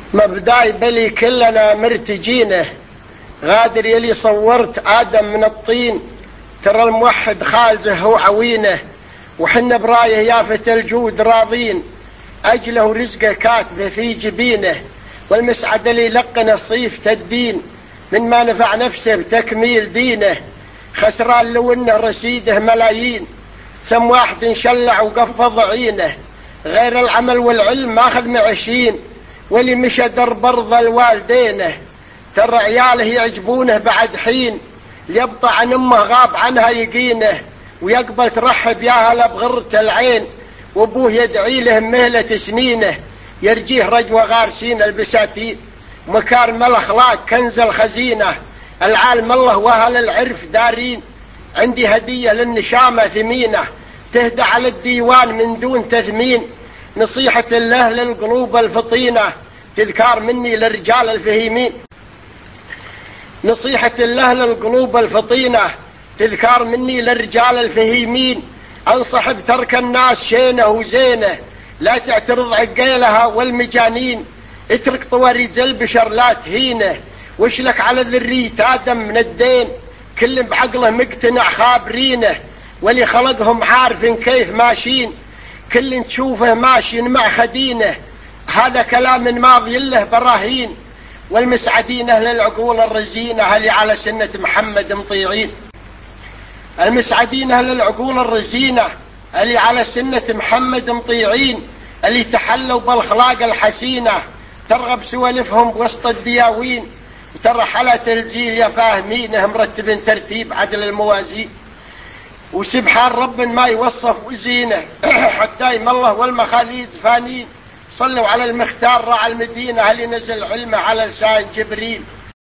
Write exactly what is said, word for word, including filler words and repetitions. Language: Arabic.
مبداي بلي كلنا مرتجينه، غادر يلي صورت آدم من الطين. ترى الموحد خالزه وعوينه، وحنا برايه يافت الجود راضين. أجله رزقه كاتبه في جبينه، والمسعد اللي لقنه صيفة الدين. من ما نفع نفسه بتكميل دينه، خسران لو انه رسيده ملايين. سم واحد انشلع وقفض عينه، غير العمل والعلم ماخذ معشين. واللي مشى درب ارض الوالدينه، ترى عياله يعجبونه بعد حين. ليبطى عن امه غاب عنها يقينه، ويقبل ترحب ياهله بغرة العين. وابوه يدعي له مهلة سنينه، يرجيه رجوة غارسين البساتين. مكارم الاخلاق كنز الخزينة، العالم الله واهل العرف دارين. عندي هدية للنشامة ثمينة، تهدى على الديوان من دون تثمين. نصيحة الله للقلوب الفطينة، تذكار مني للرجال الفهيمين. نصيحة الله للقلوب الفطينة، تذكار مني للرجال الفهيمين. انصح بترك الناس شينه وزينه، لا تعترض عقيلها والمجانين. اترك طواريد البشر لا تهينه، وشلك على ذرية آدم من الدين. كل بعقله مقتنع خابرينه، واللي خلقهم عارف كيف ماشين. كل تشوفه ماشي مع خدينه، هذا كلام من ماضي له براهين. والمسعدين أهل العقول الرزينة، اللي على سنة محمد مطيعين. المسعدين أهل العقول الرزينة، اللي على سنة محمد مطيعين. اللي تحلوا بالأخلاق الحسينة، ترغب سوالفهم بوسط الدياوين. وترى حالة الجيل يا فاهمينه، مرتب ترتيب عدل الموازين. وسبحان رب ما يوصف وزينه، حتى يم الله والمخاليد فانين. صلوا على المختار راعى المدينة، اللي نزل علمه على لسان جبريل.